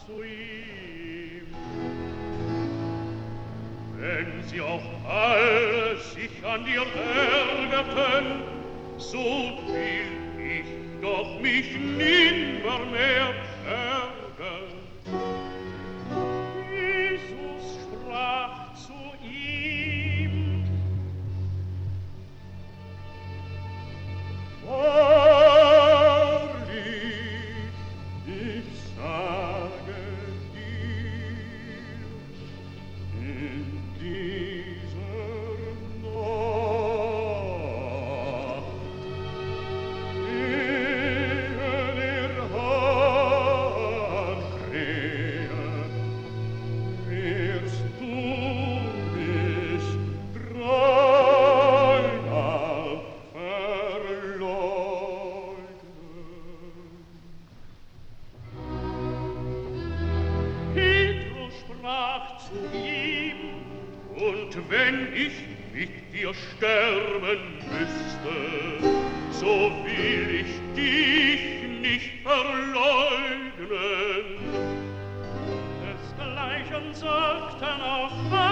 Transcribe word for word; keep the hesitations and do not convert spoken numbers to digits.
zu ihm. Wenn sie auch alle sich an dir ärgerten, so will ich doch mich nimmer mehr ärgern. Jesus sprach zu ihm: Wahrlich, ich sage dir, in dieser Nacht, ehe der Hahn krähe, wirst du mich dreimal verleugnen. Petrus sprach zu ihm: Und wenn ich mit dir sterben müsste, so will ich dich nicht verleugnen. Desgleichen sagten auch